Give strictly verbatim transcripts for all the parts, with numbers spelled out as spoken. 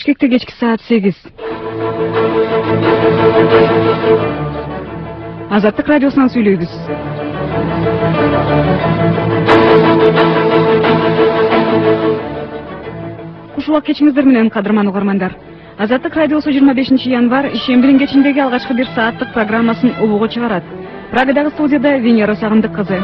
Бишкекте кечки саат сегиз. Азаттык радиосунан сүйлөйбүз. Куш убак кечиңиздер менен, кадырман угармандар. Азаттык радиосу жыйырма бешинчи январь ишембирин кечиндеги алгачкы бир сааттык программасын убууга чыгарат. Прагадагы студияда Венера Сагындык кызы.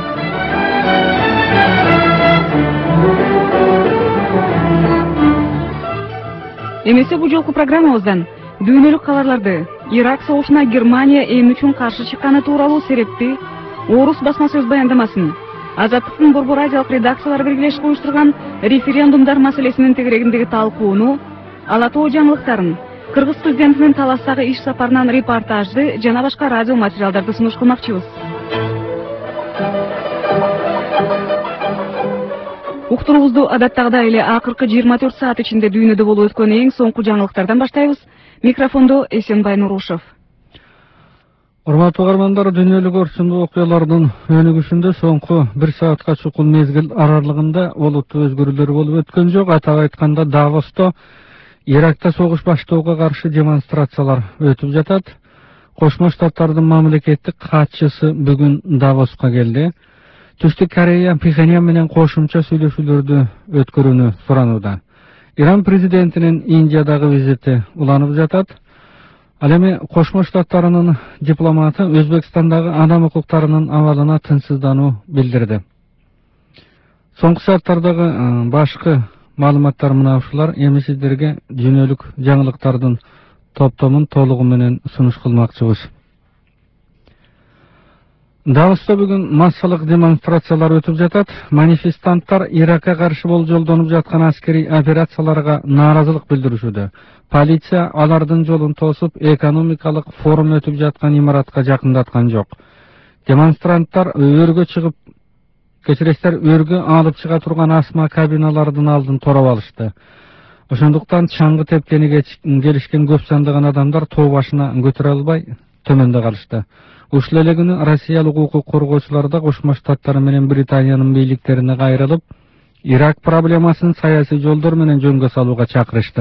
Эмесе бул жолку программабыздан дүйнөлүк кабарларды, Ирак согушуна Германия эми үчүн каршы чыкканы тууралуу серепти Орус басма сөз баяндамасын, Азаттыктын борбор азиялык редакциялары биргелешип уюштурган референдумдар маселесинин тегерегиндеги талкууну, Ала Тоо жаңылыктарын, Кыргыз президентинин Таластагы иш сапарынан репортажды жана башка радио материалдарды сунуш кылмакчыбыз. Уктуруубузду адаттагыдай эле акыркы жыйырма төрт саат ичинде дүйнөдө болуп өткөн эң соңку жаңылыктардан баштайбыз. Микрофондо Эсенбай Нурушев. Урматтуу угармандар, дүйнөлүк орчундуу окуялардын өнүгүшүндө соңку бир саатка чукул мезгил аралыгында олуттуу өзгөрүүлөр болуп өткөн жок. Атап айтканда, Давосто Иракта согуш баштоого каршы демонстрациялар өтүп жатат. Кошмо Штаттардын мамлекеттик катчысы бүгүн Давоска келди. Түштүк Корея Пхеньян менен кошумча сүйлөшүүлөрдү өткөрүүнү суранууда. Иран президентинин Индиядагы визити уланып жатат. Ал эми Кошмо Штаттарынын дипломаты Өзбекстандагы адам укуктарынын абалына тынчсыздануу билдирди. Соңку сааттардагы башкы маалыматтар мына ушулар. Эми сиздерге дүйнөлүк жаңылыктардын топтомун толугу менен сунуш кылмакчыбыз. Давоста бүгүн массалык демонстрациялар өтүп жатат. Манифестанттар Иракка каршы болжолдонуп жаткан аскери операцияларга нааразылык билдиришүүдө. Полиция алардын жолун тосуп, экономикалык форум өтүп жаткан имаратка жакындаткан жок. Демонстранттар өргө чыгып, кечиресиздер, өргө алып чыга турган асма кабиналардын алдын тороп алышты. Ошондуктан чаңгы тепкени келишкен көп сандаган адамдар тоо башына көтөрө албай төмөндө калышты. Ушул эле күнү Россиялык укук коргоочулар да Кошмо Штаттар менен Британиянын бийликтерине кайрылып, Ирак проблемасын саясий жолдор менен жөнгө салууга чакырышты.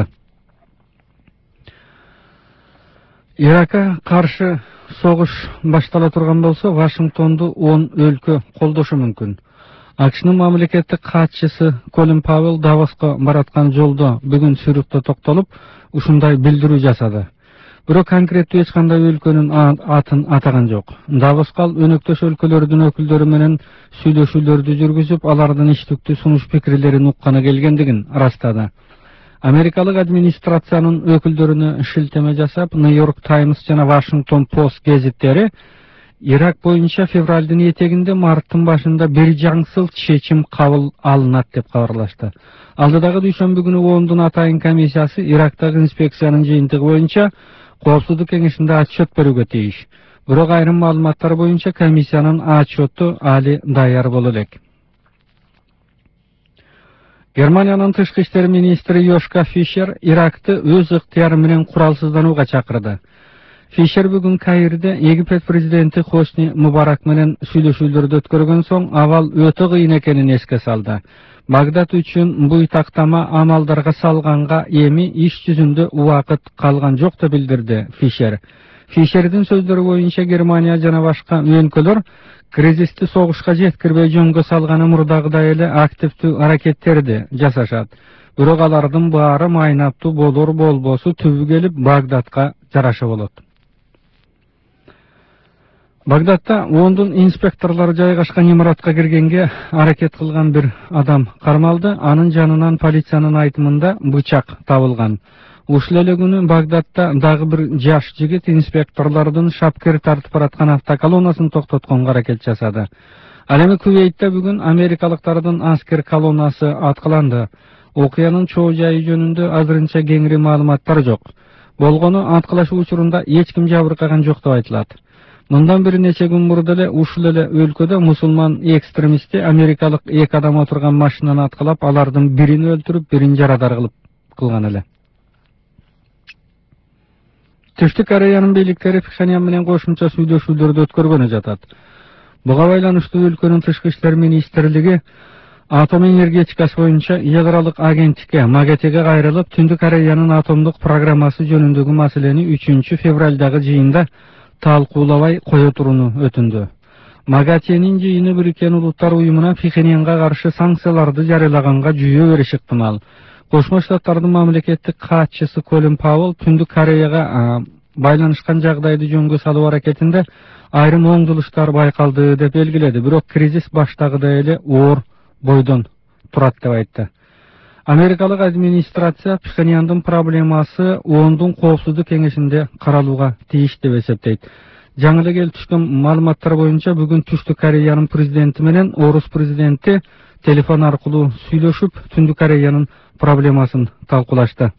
Иракка каршы согуш баштала турган болсо, Вашингтонду он өлкө колдошу мүмкүн. АКШнын мамлекеттик катчысы Колин Пауэлл Давоска бараткан жолдо бүгүн сүрүктө токтолуп, ушундай билдирүү жасады. Бирок конкреттүү эч кандай өлкөнүн атын атаган жок. Давоска өнөктөш өлкөлөрдүн өкүлдөрү менен сүйлөшүүлөрдү жүргүзүп, алардын иштиктүү сунуш пикирлерин укканы келгендигин ырастады. Америкалык администрациянын өкүлдөрүнө шилтеме жасап, Нью-Йорк Таймс жана Вашингтон Пост гезиттери Ирак боюнча февралдын этегинде марттын башында бир жаңсыл чечим кабыл алынат деп кабарлашты. Алдыдагы дүйшөмбү күнү ООНдун атайын комиссиясы Ирактагы инспекциянын жыйынтыгы боюнча Коопсуздук кеңешинде отчет берүүгө тийиш. Бирок айрым маалыматтар боюнча комиссиянын отчету али даяр боло элек. Германиянын тышкы иштер министри Йошка Фишер Иракты өз ыктыяры менен куралсызданууга чакырды. Фишер бүгүн Каирде Египет президенти Хосни Мубарак менен сүйлөшүүлөрдү өткөргөн соң абал өтө кыйын экенин эске салды. Багдад үчүн буйтактама амалдарга салганга эми иш жүзүндө убакыт калган жок деп билдирди Фишер. Фишердин сөздөрү боюнча Германия жана башка өлкөлөр кризисти согушка жеткирбей жөнгө салганы мурдагыдай эле активдүү аракеттерди жасашат. Бирок алардын баары майнаптуу болор болбосу түбү келип Багдадка жараша болот. Багдадта ООНдун инспекторлору жайгашкан имаратка киргенге аракет кылган бир адам кармалды. Анын жанынан полициянын айтымында бычак табылган. Ушул эле күнү Багдадта дагы бир жаш жигит инспекторлордун шапкир тартып бараткан автоколоннасын токтотконго аракет жасады. Ал эми Кувейтте бүгүн америкалыктардын аскер колоннасы аткыланды. Окуянын чоо жайы жөнүндө азырынча кеңири маалыматтар жок. Болгону аткылашуу учурунда эч ким жабыркаган жок деп айтылат. Мындан бир нече күн мурда эле ушул эле өлкөдө мусулман экстремисти америкалык эки адам отурган машинаны аткылап, алардын бирин өлтүрүп, бирин жарадар кылып кылган эле. Түштүк Кореянын бийликтери Пхеньян менен кошумча сүйлөшүүлөрдү өткөргөнү жатат. Буга байланыштуу өлкөнүн тышкы иштер министрлиги Атом энергетикасы боюнча эл аралык агенттикке МАГАТЭге кайрылып, Түндүк Кореянын атомдук программасы жөнүндөгү маселени үчүнчү февралдагы жыйында талкуулабай кое турууну өтүндү. МАГАТЭнин жыйыны Бириккен Улуттар уюмуна Пхеньянга каршы санкцияларды жарыялаганга жүйө бериши ыктымал. Кошмо Штаттардын мамлекеттик катчысы Колин Пауэлл Түндүк Кореяга байланышкан жагдайды жөнгө салуу аракетинде айрым оңдулуштар байкалды деп белгиледи. Бирок кризис баштагыдай эле оор бойдон турат деп айтты. Америкалык администрация Пхеньяндын проблемасы оондун коопсуздук кеңешинде каралууга тийиш деп эсептейт. Жаңы эле келип түшкөн маалыматтар боюнча бүгүн Түштүк Кореянын президенти менен Орус президенти телефон аркылуу сүйлөшүп, Түндүк Кореянын проблемасын талкуулашты.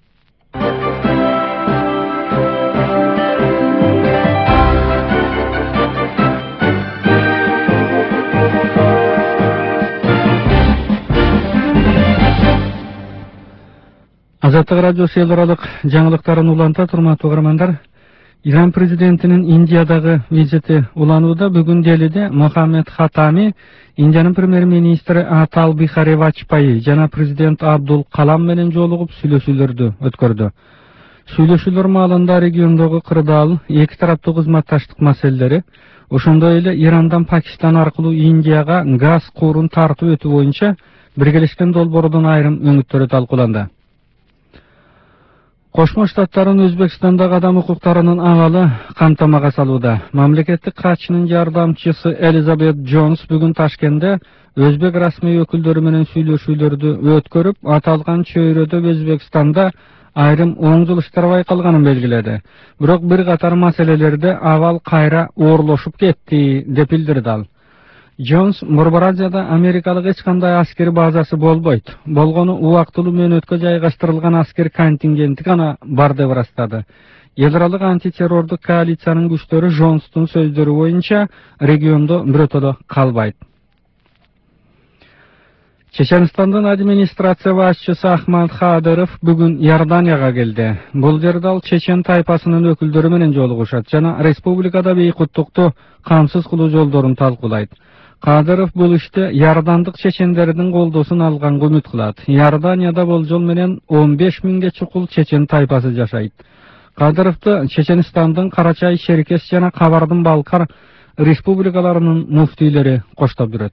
Азаттык радиосу эл аралык жаңылыктарын уланта, урматтуу угармандар. Иран президентинин Индиядагы визити уланууда. Бүгүн Делиде Мохаммед Хатами, Индиянын премьер-министри Атал Бихари Вачпайи жана президент Абдул Калам менен жолугуп сүйлөшүүлөрдү өткөрдү. Сүйлөшүүлөр маалында региондогу кырдаал, эки тараптуу кызматташтык маселелери, ошондой эле Ирандан Пакистан аркылуу Индияга газ куурун тартып өтүү боюнча биргелешкен долбоордун айрым өңүттөрү талкууланды. Кошмо Штаттардын Өзбекстандагы адам укуктарынын абалы камтамага салууда. Мамлекеттик катчынын жардамчысы Элизабет Джонс бүгүн Ташкентте өзбек расмий өкүлдөрү менен сүйлөшүүлөрдү өткөрүп, аталган чөйрөдө Өзбекстанда айрым оңдулуштар байкалганын белгиледи. Бирок бир катар маселелерде абал кайра оорлошуп кетти деп билдирди ал. Джонс Борбор Азияда америкалык эч кандай аскер базасы болбойт. Болгону убактылуу мөөнөткө жайгаштырылган аскер контингенти гана бар деп ырастады. Эл аралык антитеррордук коалициянын күчтөрү Джонстун сөздөрү боюнча региондо бирөтөлө калбайт. Чеченстандын администрация башчысы Ахмад Хадыров бүгүн Иорданияга келди. Бул жерде ал чечен тайпасынын өкүлдөрү менен жолугушат жана республикада бейкуттукту камсыз кылуу жолдорун талкуулайт. Кадыров бул иште иордандык чечендердин колдоосун алганга үмүт кылат. Иорданияда болжол менен он беш миңге чукул чечен тайпасы жашайт. Кадыровду Чеченстандын Карачай, Шеркес жана Кабардын Балкар республикаларынын муфтийлери коштоп жүрөт.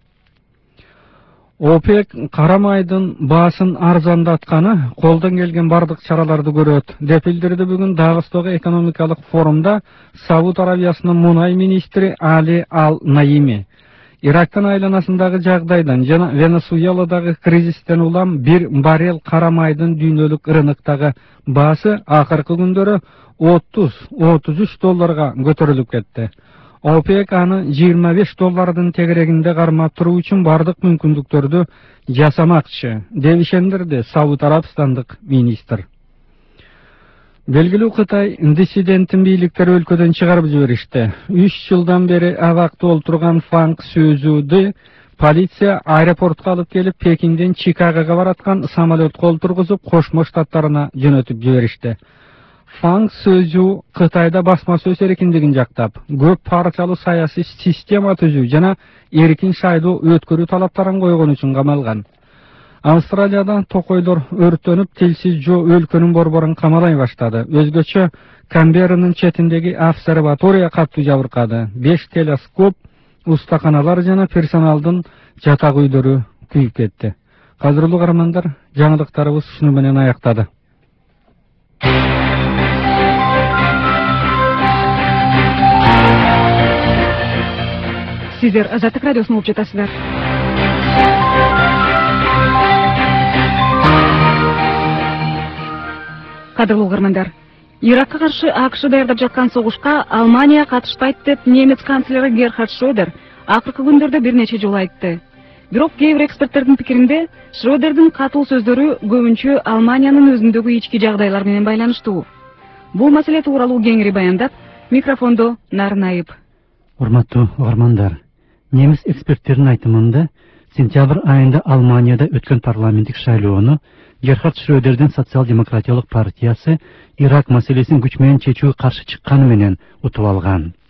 ОПЕК кара майдын баасын арзандатканы колдон келген бардык чараларды көрөт деп билдирди бүгүн Дагыстогу экономикалык форумда Сауд Арабиясынын мунай министри Али Ал-Наими. Ирактын айланасындагы жагдайдан жана Венесуэладагы кризистен улам бир баррел кара майдын дүйнөлүк рыноктогу баасы акыркы күндөрү отуз отуз үч долларга көтөрүлүп кетти. ОПЕК аны жыйырма беш доллардын тегерегинде кармап туруу үчүн бардык мүмкүндүктөрдү жасамакчы деп ишендирди Сауд Арабстандык министр. Белгилүү Кытай диссиденттин бийликтери өлкөдөн чыгарып жиберишти. үч жылдан бери абакта олтурган Фанг Сюзуду полиция аэропортко алып келип Пекинден Чикагого бараткан самолетко олтургузуп Кошмо Штаттарына жөнөтүп жиберишти. Фанг Сюзу Кытайда басма сөз эркиндигин жактап, көп парчалуу саясий система түзүү жана эркин шайлоо өткөрүү талаптарын койгон үчүн камалган. Австралияда токойлор өрттөнүп, тилсиз жоо өлкөнүн борборун камалай баштады. Өзгөчө Камберанын четиндеги обсерватория катуу жабыркады. беш телескоп, устаканалар жана персоналдын жатак үйлөрү күйүп кетти. Кадырлуу угармандар, жаңылыктарыбыз ушуну менен аяктады. Сиздер Азаттык радиосун угуп жатасыздар. Кадырлуу угармандар, Иракка каршы АКШ даярдап жаткан согушка Алмания катышпайт деп немец канцлери Герхард Шрёдер акыркы күндөрдө бир нече жолу айтты. Бирок кээ бир эксперттердин пикиринде Шрёдердин катуу сөздөрү көбүнчө Алманиянын өзүндөгү ички жагдайлар менен байланыштуу. Бул маселе тууралуу кеңири баяндап, микрофондо Нарын Айып. Урматтуу угармандар, немис эксперттердин айтымында сентябрь айында Алманияда өткөн парламенттик шайлоону Герхард Шрёдердин социал-демократиялык партиясы Ирак маселесин күч менен чечүүгө каршы чыкканы менен утуп алган.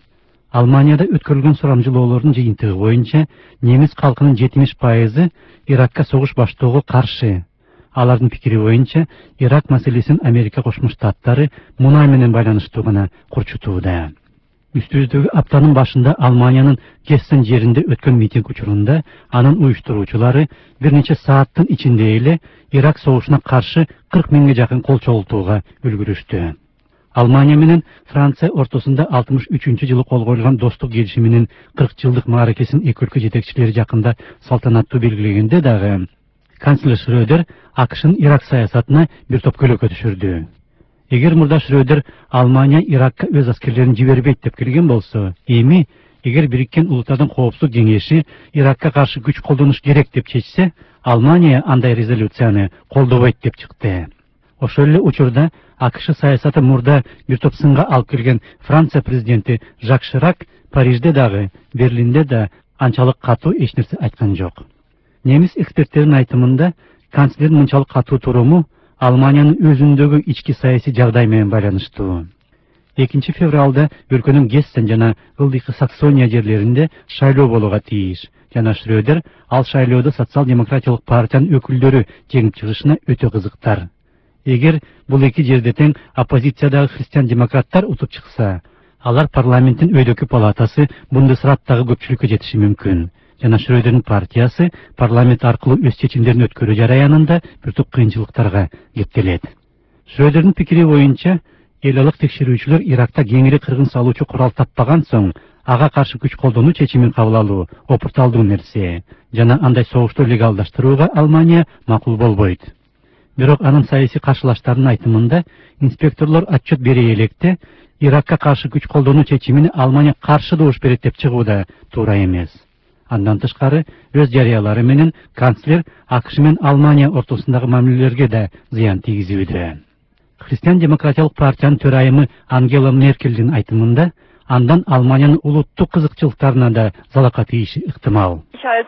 Almanияда өткөрүлгөн сурамжылоолордун жыйынтыгы боюнча немис калкынын жетимиш пайызы Иракка согуш баштоого каршы. Алардын пикири боюнча Ирак маселесин Америка Кошмо Штаттары мунай менен байланыштуугана курчутууда. Үстүбүздөгү аптанын башында Алманиянын Гессен жеринде өткөн митинг учурунда анын уюштуруучулары бир нече сааттын ичинде эле Ирак согушуна каршы кырк миңге жакын кол чогултууга үлгүрүштү. Алмания менен Франция ортосунда алтымыш үчүнчү жылы кол коюлган достук келишиминин кырк жылдык мааракесин эки өлкө жетекчилери жакында салтанаттуу белгилегенде дагы канцлер Шрёдер АКШнын Ирак саясатына бир топ көлөкө түшүрдү. Эгер мурда Шрёдер Алмания Иракка өз аскерлерин жибербейт деп келген болсо, эми эгер Бириккен Улуттардын Коопсуздук Кеңеши Иракка каршы күч колдонуш керек деп чечсе, Алмания андай резолюцияны колдобойт деп чыкты. Ошол эле учурда АКШ саясаты мурда бир топ сынга алып келген Франция президенти Жак Ширак Парижде дагы, Берлинде да анчалык катуу эч нерсе айткан жок. Немис эксперттеринин айтымында канцлердин мынчалык катуу туруму Алманиянын өзүндөгү ички саясий жагдай менен байланыштуу. экинчи февралда өлкөнүн Гессен жана ылдыйкы Саксония жерлеринде шайлоо болууга тийиш. Жана Шрёдер ал шайлоодо социал-демократиялык партиянын өкүлдөрү жеңип чыгышына өтө кызыктар. Эгер бул эки жерде тең оппозициядагы христиан-демократтар утуп чыкса, алар парламенттин өйдөкү палатасы Бундесраттагы көпчүлүккө жетиши мүмкүн. Жана Шрёдердин партиясы парламент аркылуу өз чечимдерин өткөрүү жараянында бир топ кыйынчылыктарга кептелет. Шрёдердин пикири боюнча, эл алык текшерүүчүлөр Иракта кеңири кыргын салуучу курал таппаган соң, ага каршы күч колдонуу чечимин кабыл алуу опурталдуу нерсе. Жана андай согушту легалдаштырууга Алмания макул болбойт. Бирок анын саясий каршылаштарынын айтымында, инспекторлор отчет бере электе, Иракка каршы күч колдонуу чечимине Алмания каршы добуш берет деп чыгууда туура эмес. Андан тышкары, өз жарыялары менен канцлер АКШ менен Алмания ортосундагы мамилелерге да зыян тийгизүүдө. Христиан-демократиялык партиянын төрайымы Ангела Меркельдин айтымында, андан Алманиянын улуттук кызыкчылыктарына да залака тийиши ыктымал.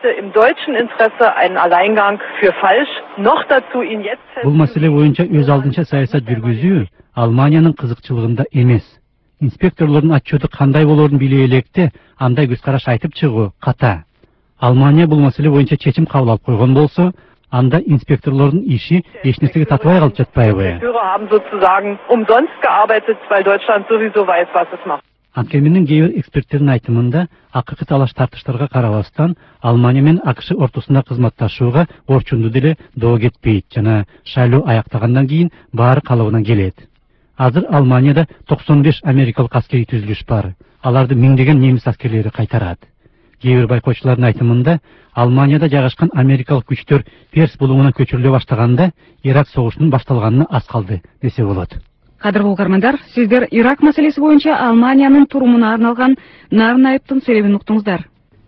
Бул маселе боюнча өз алдынча саясат жүргүзүү Алманиянын кызыкчылыгында эмес. Инспекторлордун отчету кандай болорун биле электе, андай көз караш айтып чыгуу ката. Алмания бул маселе боюнча чечим кабыл алып койгон болсо, анда инспекторлордун иши эч нерсеге татбай калып жатпайбы? Анткени кээ бир эксперттердин айтымында, акыркы талаш тартыштарга карабастан, Алмания менен АКШ ортосунда кызматташууга орчунду деле доо кетпейт жана шайлоо аяктагандан кийин баары калыбына келет. Азыр Алманияда токсон беш америкалык аскерий түзүлүш бар. Аларды миңдеген немис аскерлери кайтарат. Кээ бир байкоочулардын айтымында, Алманияда жайгашкан америкалык күчтөр Перс булуңуна көчүрүлө баштаганда, Ирак согушунун башталганына аз калды десе болот. Кадырлуу угармандар, сиздер Ирак маселеси боюнча Алманиянын турумуна арналган Нарын айыптын себебин уктуңуздар.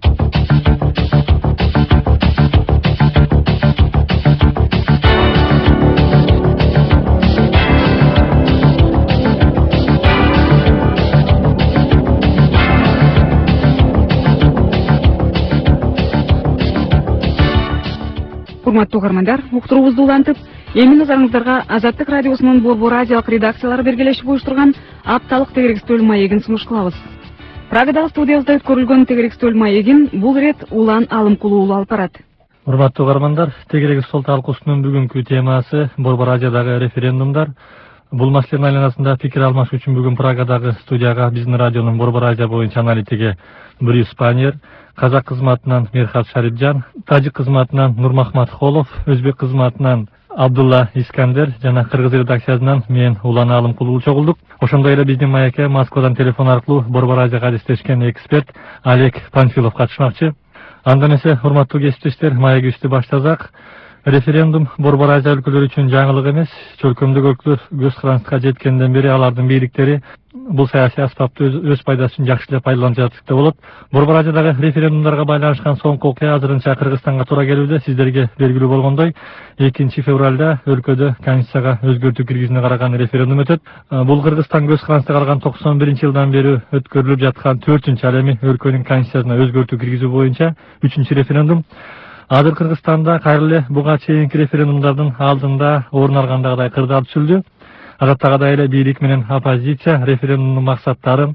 Урматтуу угармандар, уктуруубузду улантып, эми назарыңыздарга Азаттык радиосунун Борбор радиолук редакциялары бергелешип уюштурган апталык тегерекстөл маегин сунуш кылабыз. Прагадагы студиябызда өткөрүлгөн тегерекстөл маегин бул ирет Улан Алымкулуу уулу алып барат. Урматтуу угармандар, тегерекстөл талкуусунун бүгүнкү темасы Борбор радиодагы референдумдар. Бул маселенин айланасында пикир алмашуу үчүн бүгүн Прагадагы студияга биздин радионун Борбор радио боюнча аналитиги Брюс Панер, казак кызматынан Мерхат Шарипжан, тажик кызматынан Нурмахмат Холов, өзбек кызматынан Абдулла Искандер жана кыргыз редакциясынан мен Улан Алымкулуу чогулдук. Ошондой эле биздин маекке Москвадан телефон аркылуу Борбор радиого катыштышкан эксперт Олег Панфилов катышмакчы. Андан эсе урматтуу кесиптештер, маегибизди баштасак. Референдум Борбор радио өлкөлөр үчүн жаңылык эмес. Чөлкөмдүк өлкөлөр көз карандыкка жеткенден бери алардын бийликтери бул саясий аспапты өз, өз пайдасын жакшылап пайдаланып жатышты болот. Борбор радиодагы референдумдарга байланышкан соңку окуя азырынча Кыргызстанга туура келүүдө. Сиздерге белгилүү болгондой, экинчи февралда өлкөдө конституцияга өзгөртүү киргизүүнү караган референдум өтөт. Бул Кыргызстан көз карандыкта калган токсон биринчи жылдан бери өткөрүлүп жаткан төртүнчү ал эми өлкөнүн конституциясына өзгөртүү киргизүү боюнча үчүнчү референдум. Азыр Кыргызстанда кайра эле буга чейинки референдумдардын алдында орун алгандагыдай кырдаал түзүлдү. Адаттагыдай эле бийлик менен оппозиция референдумдун максаттарын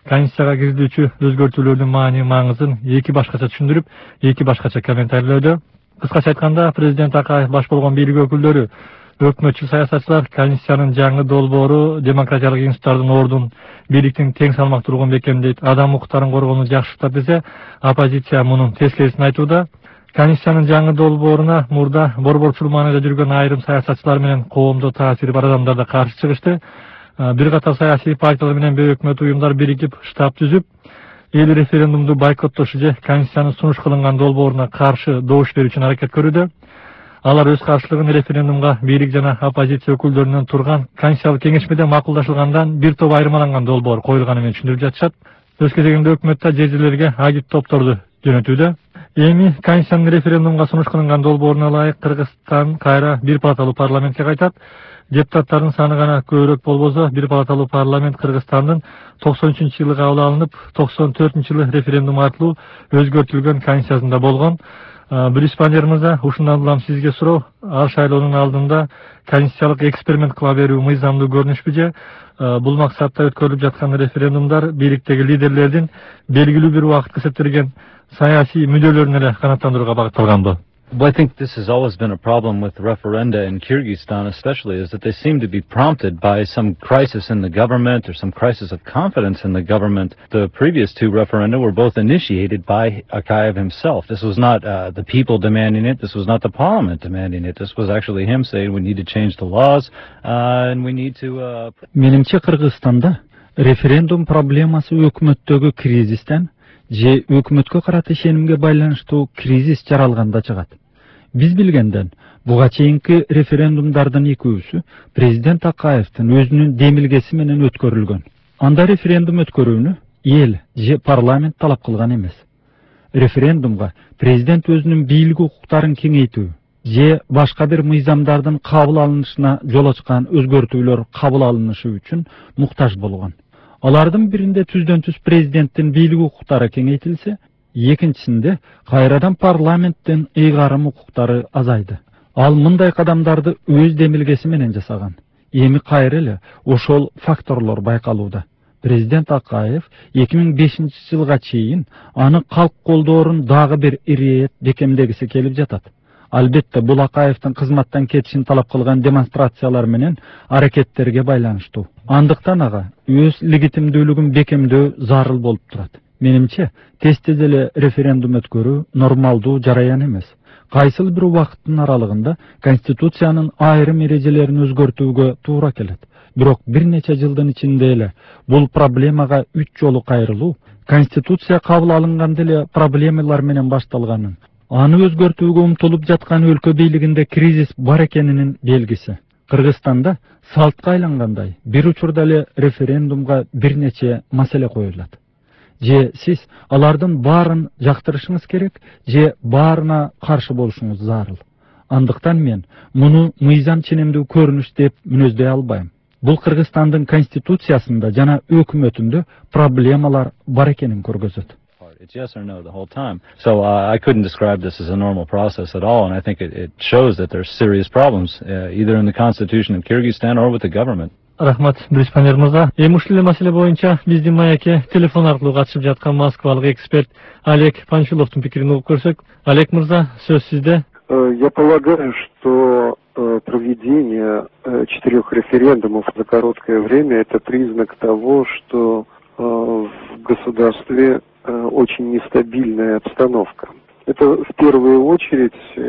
Конституцияга киргизүүчү өзгөртүүлөрдүн маани маңызын эки башкача түшүндүрүп, эки башкача комментарийлөөдө. Кыскача айтканда, президент Акаев баш болгон бийлик өкүлдөрү, өкмөтчү саясатчылар Конституциянын жаңы долбоору демократиялык институттардын ордун бийликтин тең салмактуулугун бекемдейт, адам укуктарын коргоону жакшыртат десе, оппозиция мунун тескерисин айтууда. Конституциянын жаңы долбооруна мурда борборчул маанайда жүргөн айрым саясатчылар менен коомдо таасири бар адамдар да каршы чыгышты. Бир катар саясий партиялар менен бейөкмөт уюмдар биригип штаб түзүп, эл референдумду бойкоттошу же Конституциянын сунуш кылынган долбооруна каршы добуш берүү үчүн аракет көрүүдө. Алар өз каршылыгын референдумга бийлик жана оппозиция өкүлдөрүнөн турган Конституциялык кеңешмеде макулдашылгандан бир топ айырмаланган долбоор коюлганы менен түшүндүрүп жатышат. Өз кезегинде өкмөт да жер жерлерге агит топторду жөнөтүүдө. Эми Конституциянын референдумга сунуш кылынган долбооруна ылайык Кыргызстан кайра бир палаталуу парламентке кайтат. Депутаттардын саны гана көбүрөөк болбосо, бир палаталуу парламент Кыргызстандын токсон үчүнчү жылы кабыл алынып, токсон төртүнчү жылы референдум аркылуу өзгөртүлгөн Конституциясында болгон. Брюспандер мырза, ушундан улам сизге суроо, ал шайлоонун алдында конституциялык эксперимент кыла берүү мыйзамдуу көрүнүшпү же? Бул максатта өткөрүлүп жаткан референдумдар бийликтеги лидерлердин белгилүү бир убакытка эсептелген саясий мүдөлөрүн эле канааттандырууга багытталганбы? Well, I think this has always been a problem with referenda in Kyrgyzstan especially, is that they seem to be prompted by some crisis in the government or some crisis of confidence in the government. The previous two referenda were both initiated by Akayev himself. This was not uh, the people demanding it. This was not the parliament demanding it. This was actually him saying we need to change the laws uh, and we need to... Uh... Менимче Кыргызстанда референдум проблемасы өкмөттөгү кризистен же өкмөткө карата ишенимге байланыштуу кризис жаралганда чыгат. Биз билгенден, буга чейинки референдумдардын экөөсү президент Акаевдин өзүнүн демилгеси менен өткөрүлгөн. Анда референдум өткөрүүнү эл же парламент талап кылган эмес. Референдумга президент өзүнүн бийлик укуктарын кеңейтүү же башка бир мыйзамдардын кабыл алынышына жол ачкан өзгөртүүлөр кабыл алынышы үчүн муктаж болгон. Алардын биринде түздөн түз президенттин бийлик укуктары кеңейтилсе, экинчисинде кайрадан парламенттин ыйгарым укуктары азайды. Ал мындай кадамдарды өз демилгеси менен жасаган. Эми кайра эле ошол факторлор байкалууда. Президент Акаев эки миң бешинчи жылга чейин аны калк колдоорун дагы бир ирет бекемдегиси келип жатат. Албетте бул Акаевдин кызматтан кетишин талап кылган демонстрациялар менен аракеттерге байланыштуу. Андыктан ага өз легитимдүүлүгүн бекемдөө зарыл болуп турат. Менимче, тез-тез эле референдум өткөрүү нормалдуу жараян эмес. Кайсыл бир убакыттын аралыгында Конституциянын айрым эрежелерин өзгөртүүгө туура келет. Бирок бир нече жылдын ичинде эле бул проблемага үч жолу кайрылуу, Конституция кабыл алынганда эле проблемалар менен башталганын, аны өзгөртүүгө умтулуп жаткан өлкө бийлигинде кризис бар экенинин белгиси. Кыргызстанда салтка айлангандай бир учурда эле референдумга бир нече маселе коюлат. Же сиз алардын баарын жактырышыңыз керек, же баарына каршы болушуңуз зарыл. Андыктан мен муну мыйзам ченемдүү көрүнүш деп мүнөздөй албайм. Бул Кыргызстандын конституциясында жана өкмөтүндө проблемалар бар экенин көргөзөт. It's yes or no the whole time. So uh, I couldn't describe this as a normal process at all, and I think it, it shows that there's serious problems, uh, either in the constitution of Kyrgyzstan or with the government. Рахмат, Брюспандер мырза. Эми ушул эле маселе боюнча биздин маекке телефон аркылуу катышып жаткан москвалык эксперт Олег Панчуловдун пикирин угуп көрсөк. Олег мырза, сөз сизде. Я полагаю, что проведение четырех референдумов за короткое время — это признак того, что в государстве очень нестабильная обстановка. Это в первую очередь,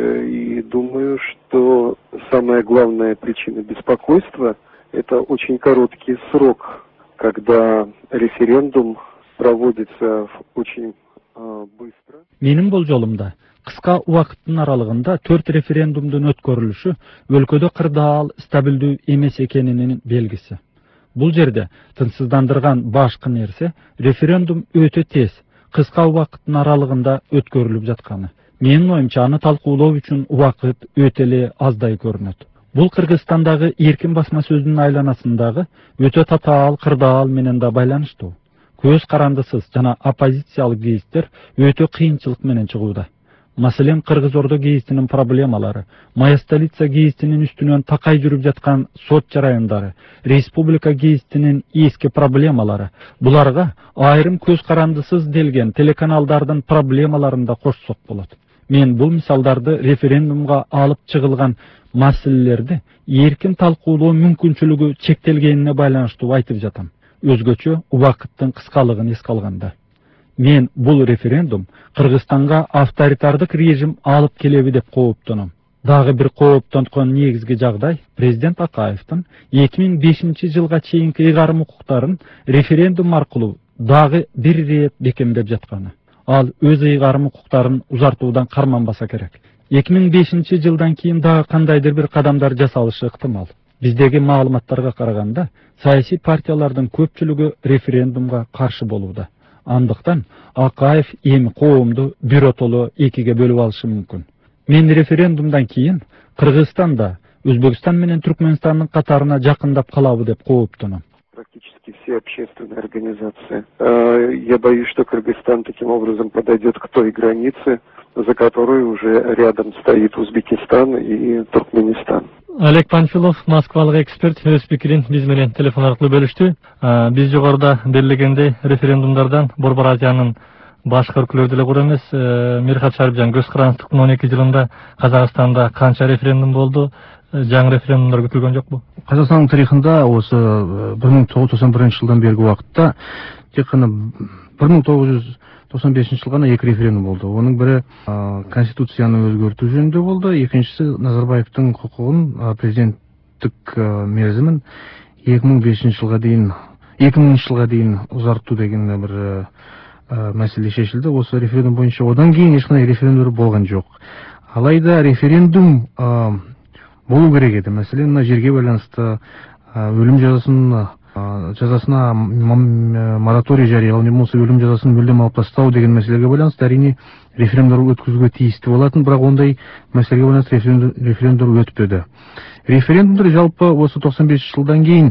и думаю, что самая главная причина беспокойства — это очень короткий срок, когда референдум проводится очень э, быстро. Менин болжолумда кыска убакыттын аралыгында төрт референдумдун өткөрүлүшү өлкөдө кырдаал стабилдүү эмес экенинин белгиси. Бул жерде тынчсыздандырган башкы нерсе референдум өтө тез, кыска убакыттын аралыгында өткөрүлүп жатканы. Менин оюмча аны талкуулоо үчүн убакыт өтө эле аздай көрүнөт. Бул Кыргызстандагы эркин басма сөздүн айланасындагы өтө татаал кырдаал менен да байланыштуу. Көз карандысыз жана оппозициялык гейстер өтө кыйынчылык менен чыгууда. Masalan, Kırgızordu geyisinin problemaları, Mayastalitsa geyisinin üstünden takay жүрүп жаткан сот жарайындары, Республика гейисinin eski problemaları, bularga ayrım көз карандысыз делген телеканалдардын проблемаларын да кошсок болот. Men bu misaldardı referendumga alıp çıgılgan maселелерди erkin talkuuloo мүмкүнчүлүгү чектелгенине байланыштуу айтып жатам. Өзгөчө убакыттын кыскалыгын эске алганда. Men бұл referendum Кыргызстанга авторитардык режим алып келеби деп кооптоном. Дагы бир кооптонткон негизги жагдай президент Акаевдин эки миң бешинчи жылга чейинки ыйгарым укуктарын референдум аркылуу дагы бир ирет бекемдеп жатканы. Ал өз ыйгарым укуктарын узартуудан карманбаса керек. эки миң бешинчи жылдан кийин дагы кандайдыр бир кадамдар жасалышы ыктымал. Биздеги маалыматтарга караганда, саясий партиялардын көпчүлүгү референдумга каршы болууда. Андыктан Акаев эми коомду биротоло экиге бөлүп алышы мүмкүн. Мен референдумдан кийин Кыргызстан да Өзбекстан менен Түркмөнстандын катарына жакындап калабы деп кооптоном. Практически все общественные организации. Я боюсь, что Кыргызстан таким образом подойдет к той границе, за которой уже рядом стоит Узбекистан и Туркменистан. Олег Панфилов, Москвалык эксперт, өз пикирин биз менен телефон аркылуу бөлүштү. Биз жогоруда белгилегендей референдумдардан Борбор Азиянын башкы өлкөлөрдө эле кур эмес, Мирхат Шарипжан көз карандыктын он эки жылында Казакстанда канча референдум болду? Жаңы референдумдар күтүлгөн жокпу? Казакстандын тарыхында осы бир миң тогуз жүз токсон биринчи жылдан берги убакытта тек гана бир миң тогуз жүз токсон бешинчи жылы гана эки референдум болду. Онун бири конституцияны өзгөртүү жөнүндө болду, экинчиси Назарбаевдин укугун президенттик мерзимин эки миң бешинчи жылга дейин эки миңинчи жылга дейин узартуу деген бир маселе чечилди. Осы референдум боюнча одан кийин эч кандай референдум болгон жок. Алайда референдум болуу керек эди. Маселен, мына жерге байланыштуу өлүм жазасын жазасына мораторий жарыялоо, не болбосо өлүм жазасын мүлдем алып тастоо деген маселеге байланыштуу арийне референдум өткөзүүгө тийиштүү болатын, бирок ондай маселеге байланыштуу референдум өтпөдү. Референдумдар жалпы осы токсон бешинчи жылдан кийин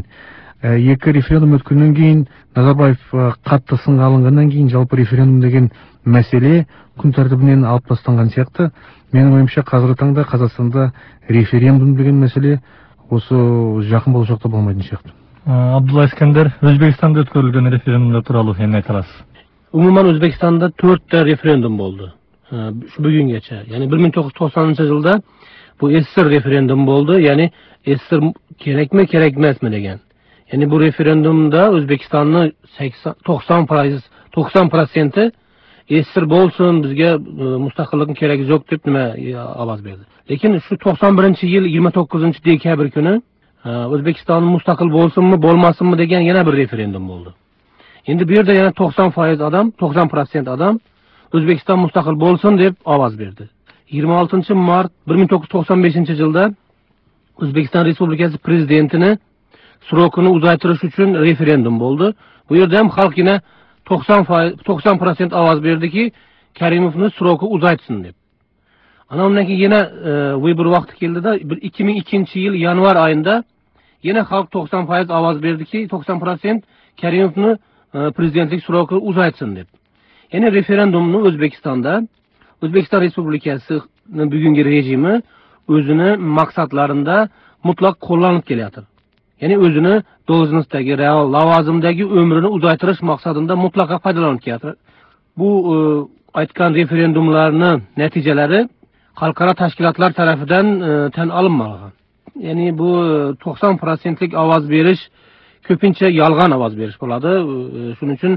эки референдум өткөндөн кийин Назарбаев катты сынга алынгандан кийин жалпы референдум деген маселе күн тартибинен алып тасталган сыяктуу. Менин оюмча азыркы таңда Казакстанда референдум деген маселе осы жакын болочокто болмойтун сыяктуу. Абдулла Искендер, Өзбекстанда өткөрүлгөн референдумдар тууралуу эмне айта аласыз? Умуман Өзбекстанда төрттө референдум болду. Şu bugüngече. Yani bir ming to'qqiz yuz to'qsoninchi yılda bu СССР референдум болду. Yani СССР керек mi, керек эмесми деген. Yani bu referendumda Özbekistan'ın to'qson foiz to'qson проценти СССР bolsun, bizge mustaqillikning keragi yo'q deb nima ovoz berdi. Lekin shu to'qson birinchi yil yigirma to'qqizinchi dekabr kuni O'zbekiston mustaqil bo'lsinmi, bo'lmasinmi degan yana bir referendum bo'ldi. Endi bu yerda yana to'qson foiz odam, to'qson procent odam O'zbekiston mustaqil bo'lsin deb ovoz berdi. yigirma oltinchi mart bir ming to'qqiz yuz to'qson beshinchi yilda O'zbekiston Respublikasi prezidentini srokini uzaytirish uchun referendum bo'ldi. Bu yerda ham xalq yana to'qson foiz to'qson procent ovoz berdiki, Karimovni sroki uzaytsin deb. Ana undan keyin yana vыбор vaqti keldida ikki ming ikkinchi yil yanvar oyida yana xalq to'qson foiz ovoz berdiki, to'qson procent Karimovni prezidentlik sroki uzaytsin deb. Yani referendumni O'zbekistonda O'zbekiston Respublikasining bugungi rejimi o'zini maqsadlarida mutlaq qo'llanib kelyapti. Yani o'zini должностdagi, real lavozimdagi ömrünü uzaytirish maqsadida mutlaqo foydalanib kelyapti. Bu aytgan referendumlarning natijalari xalqaro tashkilotlar tarafidan tan olinmagan. Yani bu to'qson procentlik ovoz berish ko'pincha yolg'on ovoz berish bo'ladi. Shuning uchun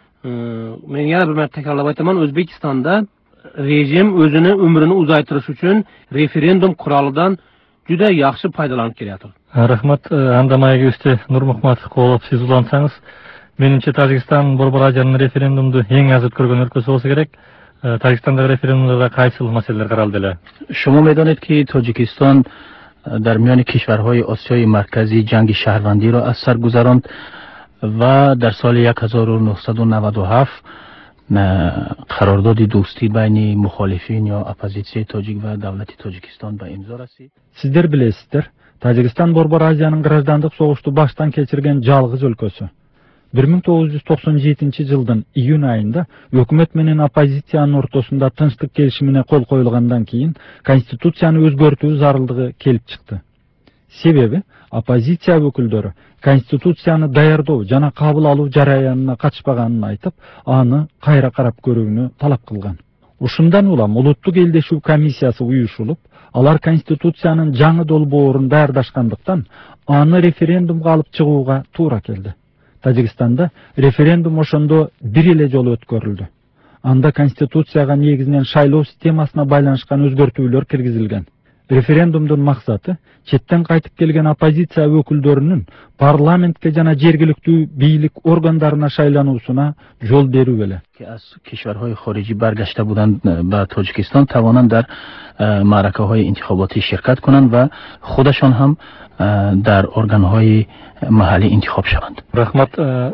men yana bir marta takrorlab aytaman, O'zbekistonda rejim o'zini umrini uzaytirish uchun referendum qurolidan juda yaxshi foydalanib kelyapti. Rahmat, Andamayaga üstü Nurmuhammad qo'lib siz ulansangiz, menimcha Tojikiston Borbor Aziyanın referendumni eng az o'tkazgan өлкөсү bo'lsa kerak. Tojikistondagi referendumda qaysi masalalar qaraldilar? شما میدانید که تاجیکستان در میان کشورهای آسیای مرکزی جنگ شهروندی را از سر گذراند و در سال هزار و نهصد و نود و هفت قرارداد دوستی بین مخالفین یا اپوزیسیون تاجیک و دولت تاجیکستان به امضا رسید. Sizler bilesizler, Tojikiston Borbor Aziyanın граждандык согушту баштан кечирген жалгыз өлкөсү. bir ming to'qqiz yuz to'qson yedinchi жылдын iyun ayında hökümet менен оппозициянын ортосунда тынчтык келишимине кол коюлгандан кийин конституцияны өзгөртүү зарылдыгы келип чыкты. Себеби оппозиция өкүлдөрү конституцияны даярдоо жана кабыл алуу жараянына катышпаганын айтып, аны кайра карап көрүүнү талап кылган. Ушундан улам улуттук элдешүү комиссиясы уюшулуп, алар конституциянын жаңы долбоорун даярдашкандыктан аны референдумга алып чыгууга туура келди. Тажикстанда референдум ошондо бир эле жолу өткөрүлдү. Анда конституцияга негизинен шайлоо системасына байланышкан өзгөртүүлөр киргизилген. Референдумдун максаты четтен кайтып келген оппозиция өкүлдөрүнүн парламентке жана жергиликтүү бийлик органдарына шайлануусуна жол берүү эле. از کشورهای خارجی برگشته بودند به تاجیکستان توانند در معرکه‌های انتخاباتی شرکت کنند و خودشان هم در ارگان‌های محلی انتخاب شوند. رحمت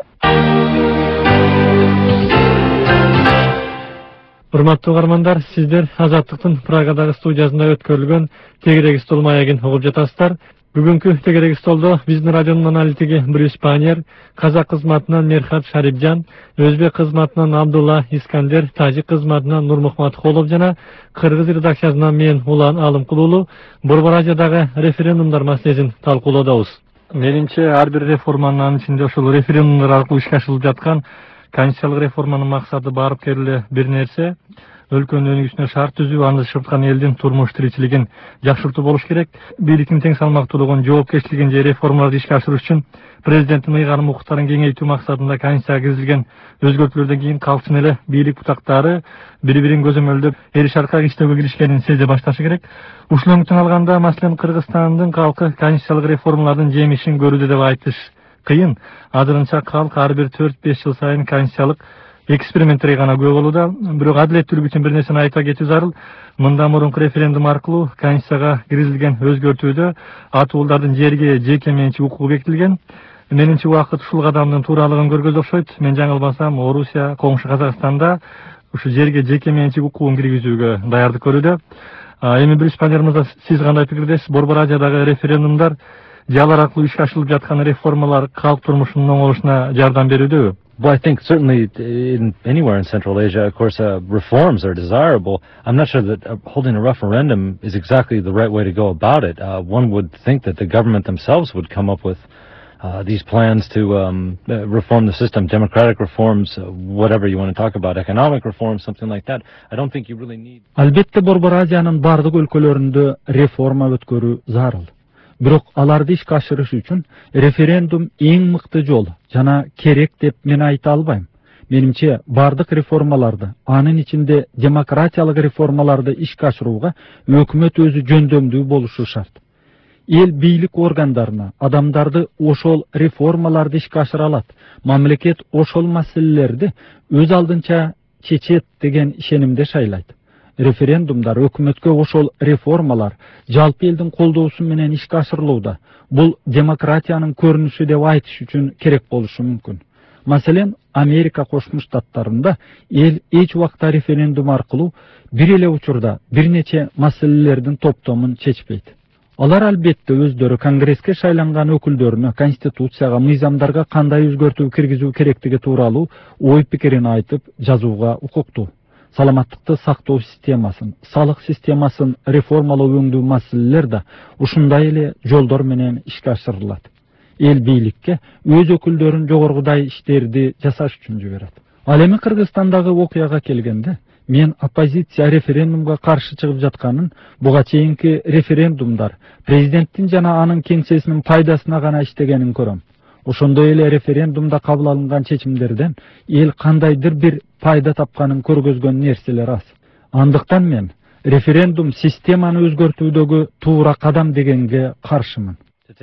Урматтуу угармандар, сиздер Азаттыктын Прагадагы студиясында өткөрүлгөн тегерек стол маягын угуп жатасыздар. Бүгүнкү тегерек столдо биздин радионун аналитиги Брюс Панер, казак кызматынан Мерхат Шарипжан, өзбек кызматынан Абдулла Искандер, тажик кызматынан Нурмухмат Холов жана кыргыз редакциясынан мен Улан Алымкулуулу Борбор Азиядагы референдумдар маселесин талкуулоодобуз. Менимче ар бир реформанын ичинде ошол референдумдар аркылуу ишке ашырылып жаткан конституциялык реформанын максаты барып келе бир нерсе, өлкөнүн өнүгүшүнө шарт түзүү, аны шырткан элдин турмуш тиричилигин жакшыртуу болуш керек. Бийликтин тең салмактуулугун, жоопкерчилигин же реформаларды ишке ашыруу үчүн президенттин ыйгарым укуктарын кеңейтүү максатында конституцияга киргизилген өзгөртүүлөрдөн кийин калкчын эле бийлик бутактары бири-бирин көзөмөлдөп эл шаркага иштөөгө киришкенин сезе башташы керек. Ушул өңүттөн алганда, маселен, Кыргызстандын калкы конституциялык реформалардын жемишин көрүүдө деп айтыш кыйын. Азырынча калк ар бир төрт-беш жыл сайын конституциялык эксперименттерге гана күбө болууда. Бирок адилеттүүлүк үчүн бир нерсени айта кетүү зарыл. Мындан мурунку референдум аркылуу конституцияга киргизилген өзгөртүүдө ат уулдардын жерге жеке менчик укугу бекитилген. Менимче убакыт ушул кадамдын тууралыгын көргөзө окшойт. Мен жаңылбасам, Орусия, коңшу Казакстанда ушу жерге жеке менчик укугун киргизүүгө даярдык көрүүдө. Эми Брюс Панер мырза, сиз кандай пикирдесиз? Борбор Азиядагы референдумдар же алар аркылуу ишке ашырылып жаткан реформалар калк турмушунун оңолушуна жардам берүүдөбү? Well, I think certainly in anywhere in Central Asia, of course, uh, reforms are desirable. I'm not sure that uh, holding a referendum is exactly the right way to go about it. Uh, one would think that the government themselves would come up with uh, these plans to um, uh, reform the system, democratic reforms, uh, whatever you want to talk about, economic reforms, something like that. I don't think you really need... Albatta, Borбор Азиянын бардык өлкөлөрүндө реформа өткөрүү зарыл. Бирок аларды ишке ашырыш үчүн референдум эң мыкты жол жана керек деп мен айта албайм. Менимче бардык реформаларды, анын ичинде демократиялык реформаларды ишке ашырууга өкмөт өзү жөндөмдүү болушу шарт. Эл бийлик органдарына адамдарды ошол реформаларды ишке ашыра алат. Мамлекет ошол маселелерди өз алдынча чечет деген ишенимде шайлайт. Референдумдар өкмөткө ошол реформалар жалпы элдин колдоосу менен ишке ашырылууда. Бул демократиянын көрүнүшү деп айтыш үчүн керек болушу мүмкүн. Маселен, Америка Кошмо Штаттарында эл эч убакта референдум аркылуу бир эле учурда бир нече маселелердин топтомун чечпейт. Алар албетте өздөрү Конгресске шайланган өкүлдөрүнө конституцияга, мыйзамдарга кандай өзгөртүү киргизүү керектиги тууралуу ой пикирин айтып жазууга укуктуу. Саламаттыкты сактоо системасын, салык системасын реформалоо өңдүү маселелер да ушундай эле жолдор менен ишке ашырылат. Эл бийликке өз өкүлдөрүн жогоргудай иштерди жасаш үчүн жиберет. Ал эми Кыргызстандагы окуяга келгенде, мен оппозиция референдумга каршы чыгып жатканын, буга чейинки референдумдар президенттин жана анын кеңсесинин пайдасына гана иштегенин көрөм. Ошондой эле референдумда кабыл алынган чечимдерден эл кандайдыр бир пайда тапканын көргөзгөн нерселер аз. Андыктан мен референдум системаны өзгөртүүдөгү туура кадам дегенге каршымын.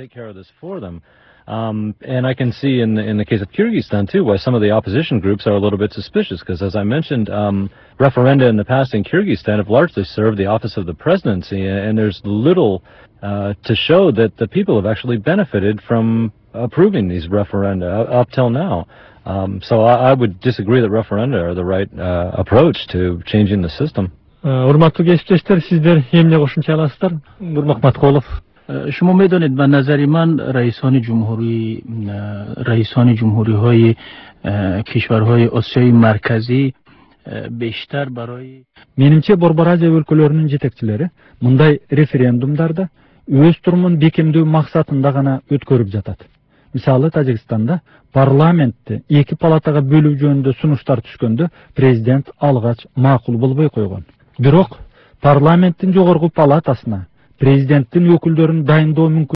Um, and I can see in the, in the case of Kyrgyzstan, too, why some of the opposition groups are a little bit suspicious, because as I mentioned, um, referenda in the past in Kyrgyzstan have largely served the office of the presidency, and there's little uh, to show that the people have actually benefited from approving these referenda up till now. Um, so I, I would disagree that referenda are the right uh, approach to changing the system. Урматтуу кесиптештер, сиздер эмне кошумча аласыздар? Нурмухмат Холов. شما میدانید به نظر من رئیسان جمهوری رئیسان جمهوری های کشورهای آسیای مرکزی beşler baroy. Menimçe Borbar Aziya өлkөлөрүнүн жетекчилери мындай референдумдарда өз турумун бекемдөө максатында гана өткөрүп жатат. Мисалы Тажикстанда парламентти эки палатага бөлүү жөнүндө сунуштар түшкөндө президент алгач макул болбой койгон. Бирок парламенттин жогорку палатасына президенттин өкүлдөрүн дайындоо мүмкүн